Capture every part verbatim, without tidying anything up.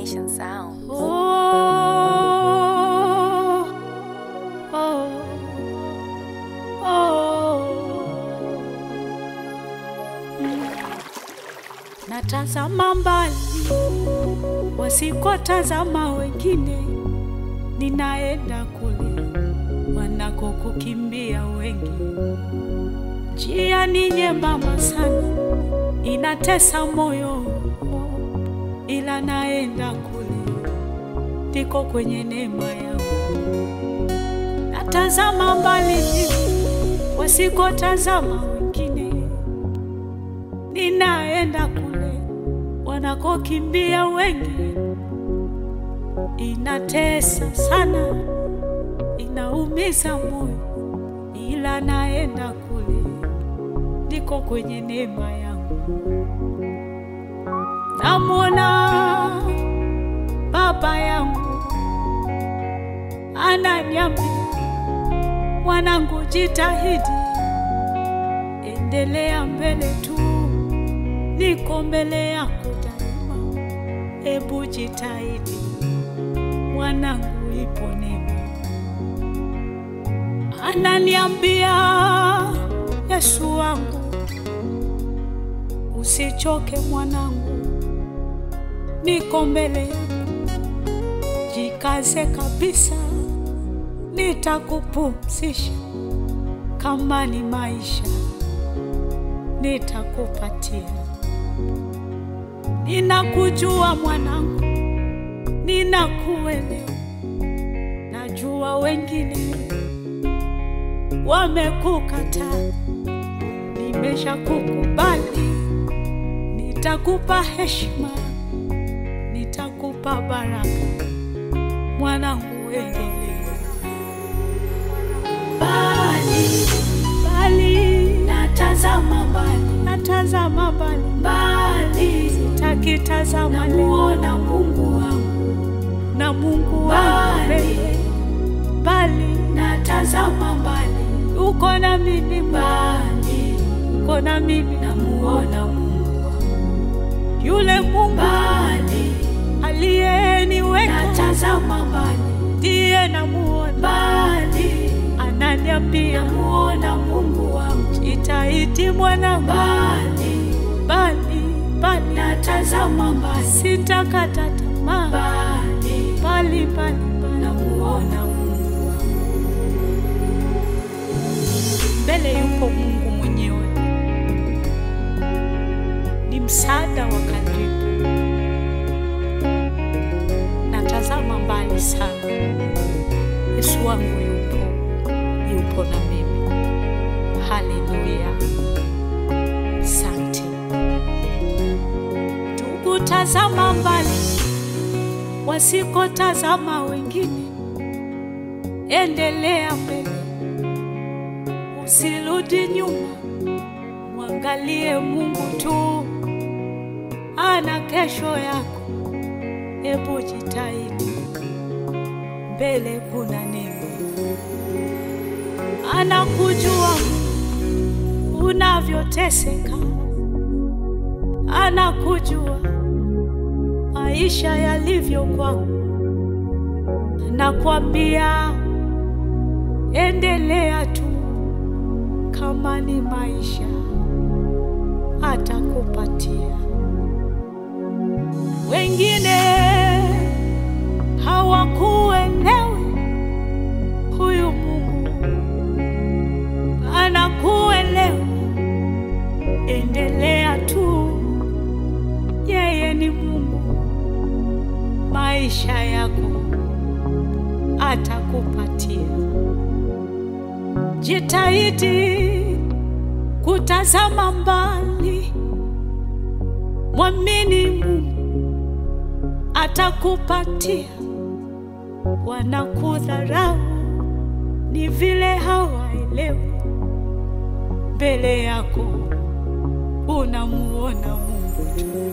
Nation Sound. Oh, oh, oh. Mm. Natazama mbali wasikotazama wengine, ninaenda kule wanakokukimbia wengi. Njia ni nyembamba sana, inatesa moyo, ila naenda kule, ndiko kwenye neema yangu. Natazama mbali wasikotazama wengine, ninaenda kule wanakokimbia wengi. Inatesa sana, inaumiza moyo, ila naenda kule, ndiko kwenye neema yangu. Namwona baba yangu ananiambia, mwanangu jitahidi, endelea mbele tu, niko mbele yako daima. Ebu jitahidi mwanangu, ipo neema. Ananiambia, Yesu wangu, usichoke mwanangu, niko mbele yako, jikaze kabisa, nitakupumzisha. Kama ni maisha nitakupatia. Ninakujua mwanangu, ninakuelewa. Najua wengine wamekukataa, nimeshakukubali. Nitakupa heshima, nitakupa baraka. Mwanangu endelea. Bali, bali, natazama mbali, natazama mbali, mbali, sitakitazama, namuona Mungu wangu, na Mungu wangu, bali, natazama mbali, uko na mimi mbali, uko na mimi, namuona Mungu wangu, yule Mungu bali, aliyeniweka, natazama mbali, ndiye namuona mbali, ananiambia namuona Mungu wangu, jitahidi mwana mbali, bali, bali, natazama mbali, sitakata tamaa, bali, bali, bali, namuona Mungu wangu. Mbele yuko Mungu mwenyewe, ni msaada wa karibu. Natazama mbali sana, Yesu wangu yupo, yupo na mimi. Haleluya, asante. Tukutazama mbali wasikotazama wengine, endelea mbele, usirudi nyuma, mwangalie Mungu tu, ana kesho yako. Ebu jitahidi, mbele kuna neema. Anakujua unavyoteseka, anakujua maisha yalivyo kwako. Anakuambia endelea tu, kama ni maisha atakupatia. Wengine hawakuelewi, huyu Mungu anakuelewa. Endelea tu, yeye ni Mungu, maisha yako atakupatia. Jitahidi kutazama mbali, mwamini Mungu atakupatia. Wanakudharau ni vile hawaelewi, mbele yako unamuona Mungu tu.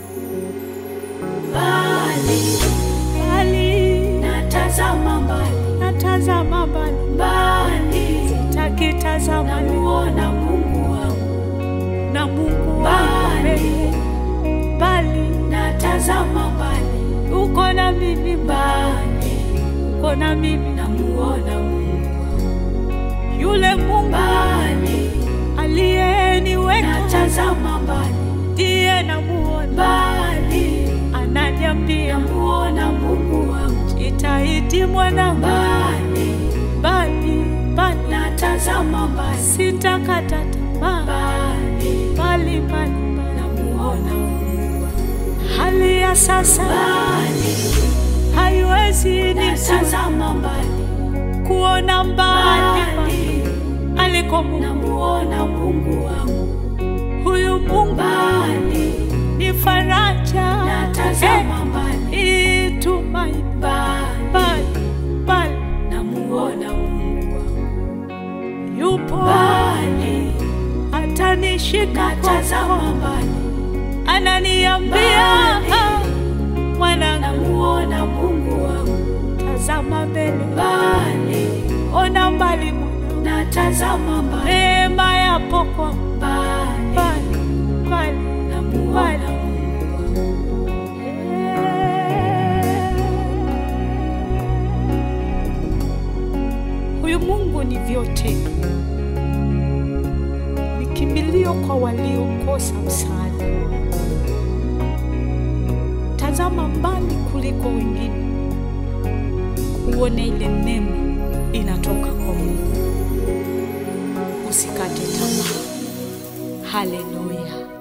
Bali, bali, natazama mbali, natazama mbali, mbali, sitakitazama, namuona Mungu wangu, na Mungu wangu, bali, bali, natazama mbali, uko na mimi mbali, uko na mimi, namuona Mungu yule Mungu mbali, aliyeniweka natazama mbali, ndiye namuona mbali, ananiambia namuona Mungu wangu, jitahidi mwanangu, mbali, mbali, mbali, natazama mbali, sitakata tamaa, mbali, mbali, mbali, namuona Mungu wangu, hali ya sasa mbali, haiwezi natazama mbali, kuona mbali, mbali, aliko Mungu, namuona Mungu wangu, huyu Mungu mbali, ni faraja, natazama mbali, tumaini, mbali, mbali, mbali, namuona Mungu wangu, yupo mbali, atanishika natazama mkono, mbali, ananiambia mwanangu, namuona Mungu wangu, tazama mbele, mbali, ona mbali mwanangu, natazama mbali, neema yapo kwa mbali, mbali, mbali, namuona Mungu wangu, huyu Mungu ni vyote, ni kimbilio kwa waliokosa msaada. Tazama mbali kuliko wengine, uone ile neema inatoka kwa Mungu. Usikate tamaa. Haleluya.